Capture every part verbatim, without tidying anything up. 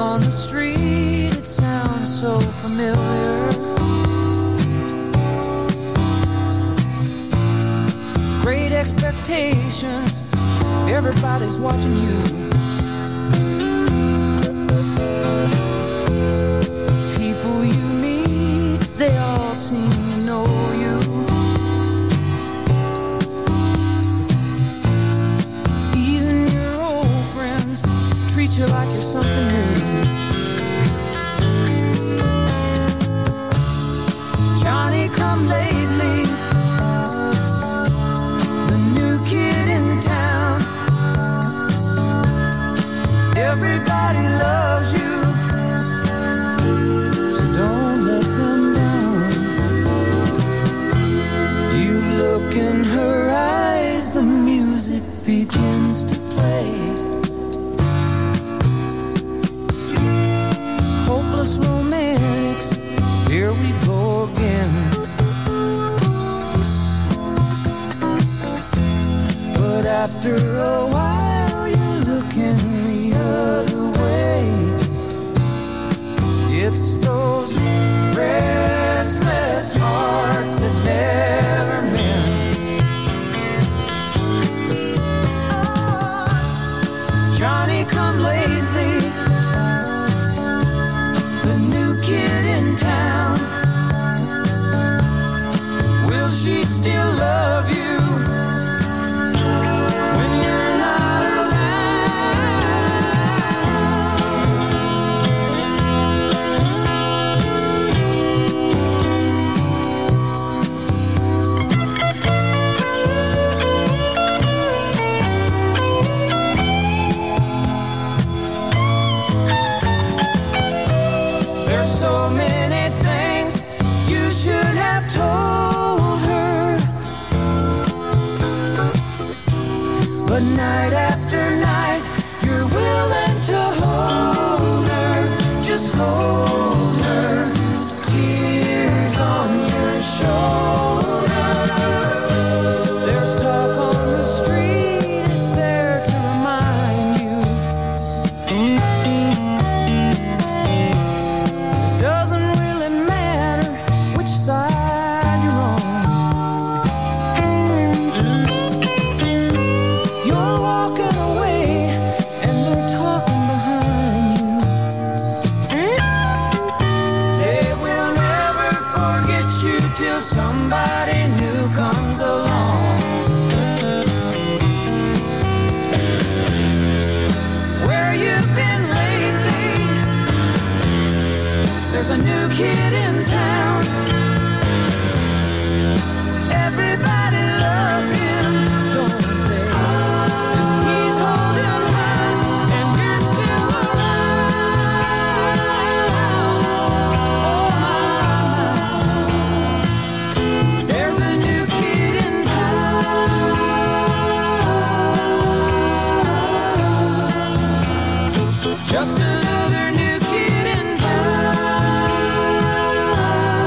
on the street, it sounds so familiar. Great expectations, everybody's watching you. People you meet, they all seem to know you. Even your old friends treat you like you're something new. Johnny come lately, the new kid in town. Everybody loves you, so don't let them down. You look in her eyes, the music begins to play. Hopeless romantics, here we go again. But after a while you're looking the other way. It's those restless hearts that never mend. Oh, Johnny come lately, the new kid in town. Will she still love you when you're not There's so many things you should have told her, but night after night you're willing to hold her, just hold her, tears on your shoulder. There's talk on the street, it's there to remind you. It doesn't really matter which side you're on. You're walking away and they're talking behind you. They will never forget you till somebody new comes along. Where you've been lately, there's a new kid in town. Everybody loves him, don't they? And he's holding her, and you're still around. Oh my, there's a new kid in town. Just another new kid in town.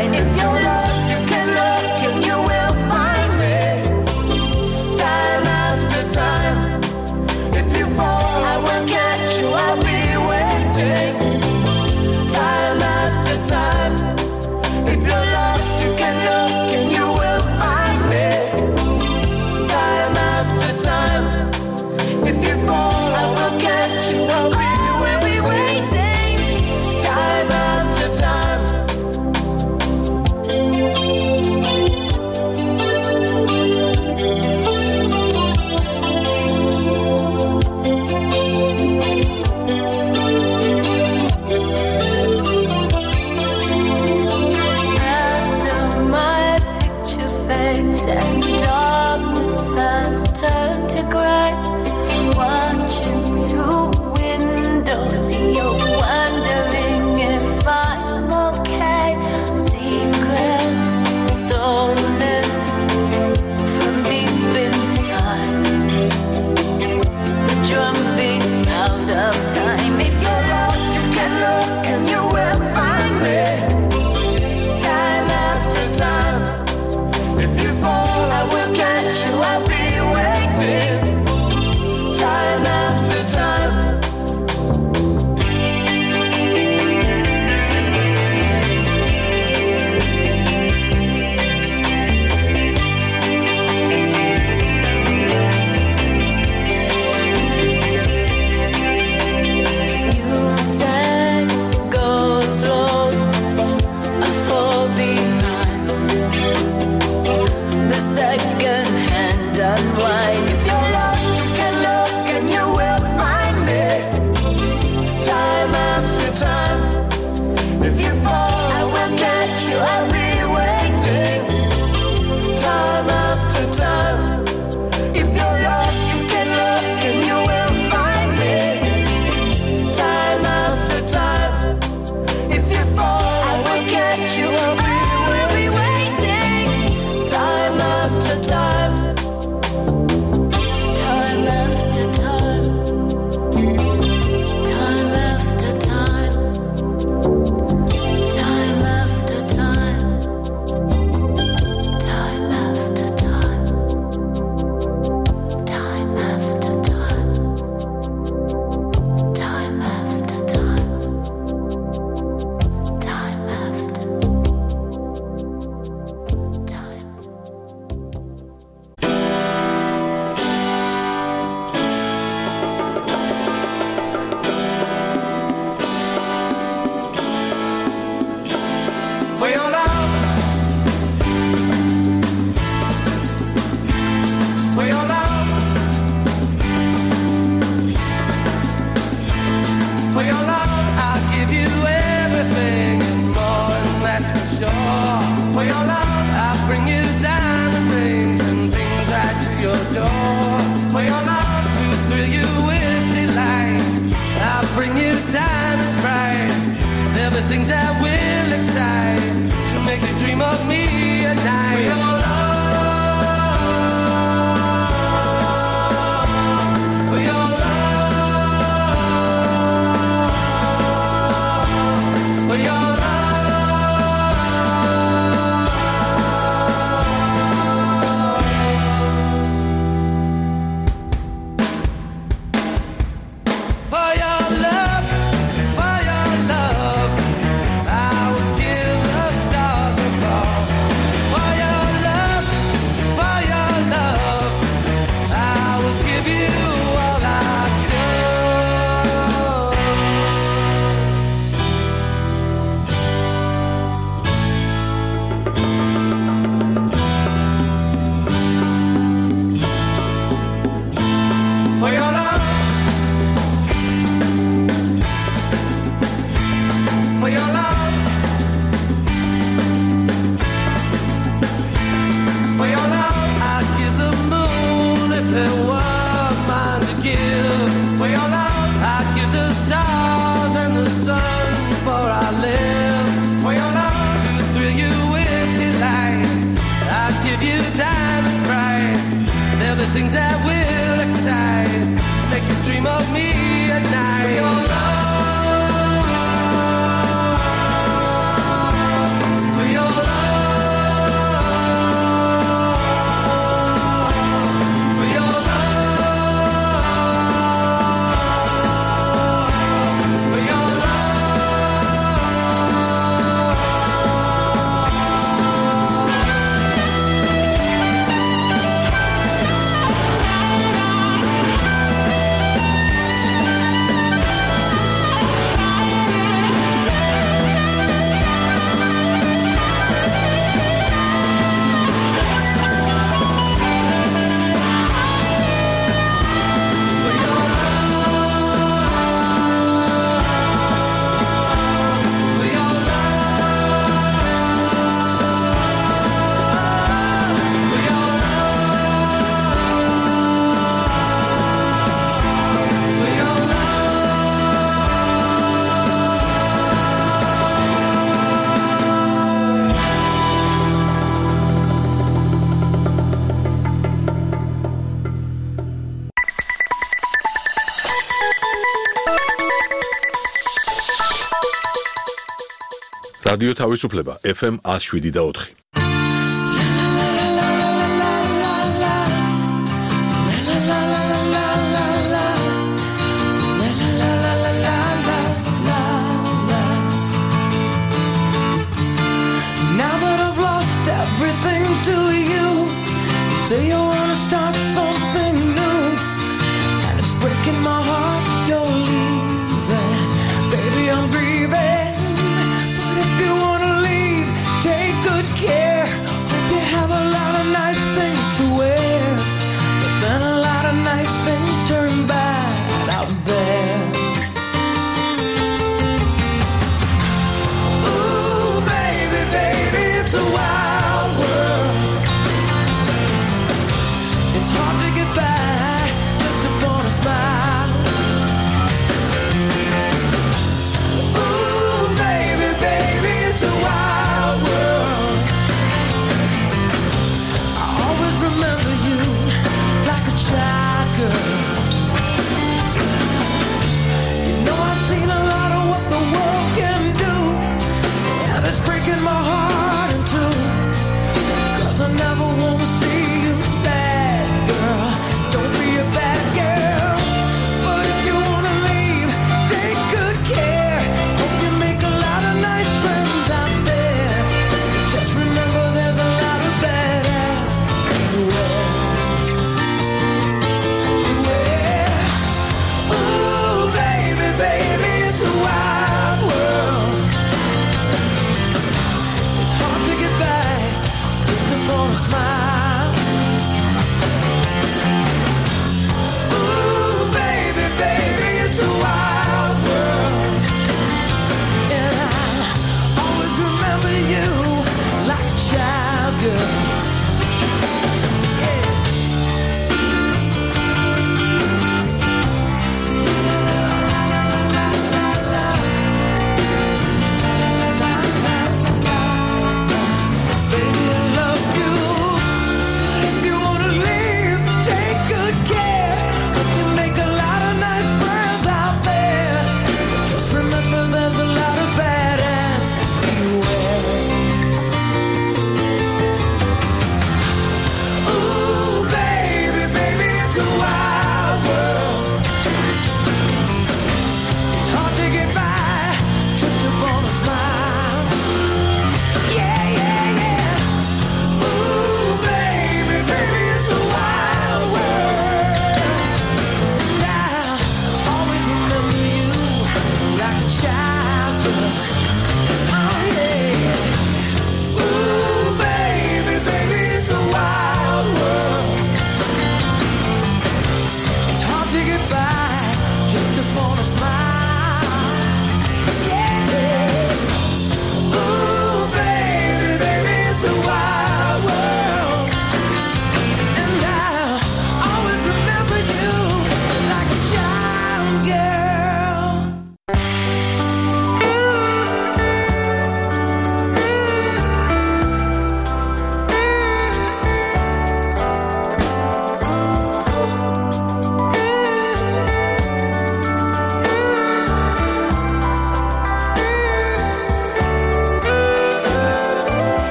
wine. If you're lost, you can look and you will find me. Time after time. If you fall, I will catch you, I'll be waiting. Time after time. If you're lost, you can look and you will find me. Time after time. If you fall, I will catch you, I'll be waiting. Time after time. After my picture fades and darkness has turned to grey, watching through windows, you're wondering if I'm okay. Secrets stolen from deep inside. The drum beats out of time. If you're lost, you can look and you will find me. Time after time. If you fall, I will catch you, I'll be waiting. Time after time. You said go slow, I fall behind. The second hand unwind. If you're lost, you can look and you will find me. Time after time. If you fall, I will catch you, I'll be waiting. Time after time. If you're lost, you can look and you will find me. Time after time. If you fall, I will catch you, I'll be waiting. Time after time. Time after time. Time after time. Time after time. Time after time. Time after time. Time after time. Time after time. For your love, for your love, for your love, I'll give you everything and more, and that's for sure. For your love, I'll bring you diamond rings and things right to your door. For your love, to thrill you with delight, I'll bring you diamonds bright. There'll be things that will excite, to make you dream of me at night. For your love, for your love, for your love. For your love, for your love, I რადიო თავისუფლება ეფ ემ one oh seven და four. Now that I've lost everything to you, you say you wanna start something new, and it's breaking my heart you're leaving. Baby, I'm grieving, but if you wanna leave, take good care. Hope you have a lot of nice things to wear, but then a lot of nice things turn bad out there. Ooh, baby, baby, it's a wild world.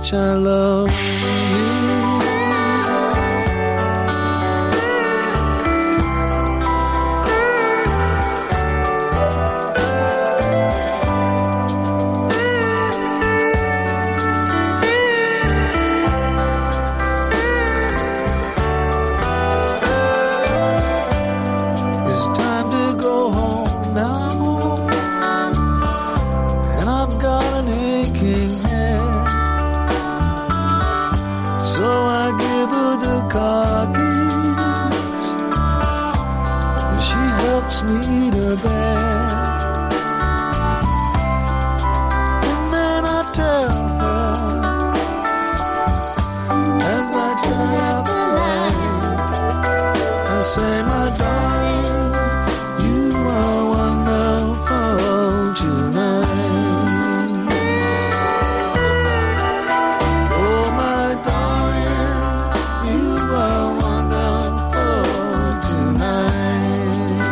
much I love you. Me to bed, and then I tell her as I turn out the light, I say, my darling, you are wonderful tonight. Oh, my darling, you are wonderful tonight.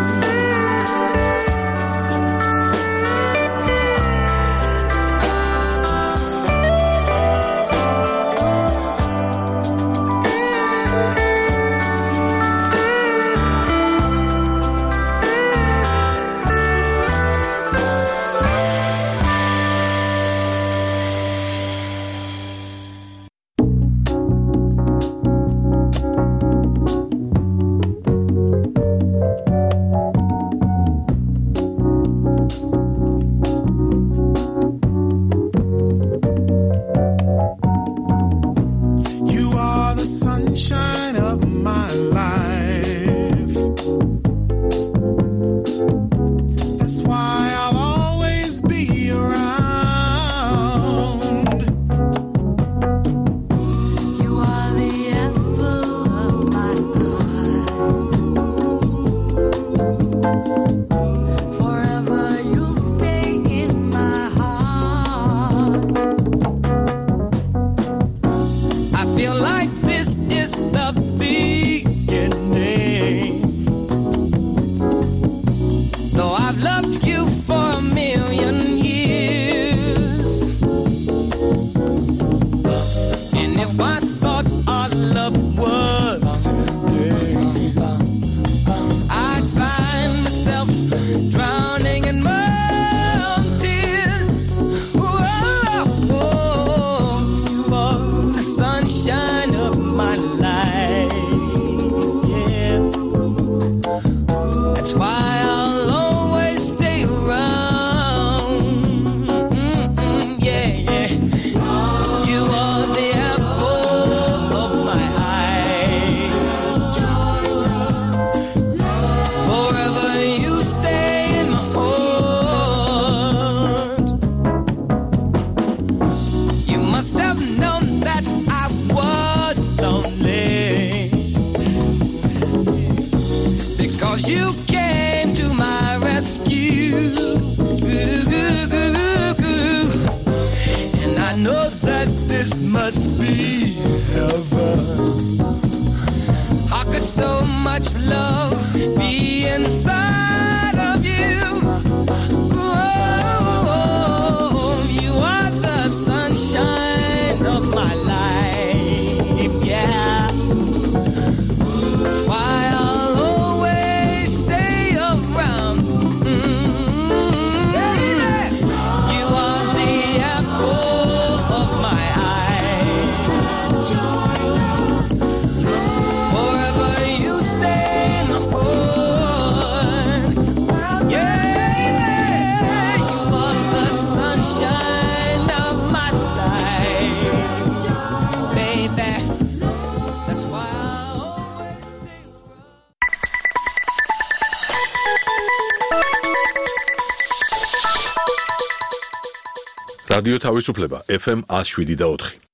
რადიო თავისუფლება ეფ ემ one oh seven point four.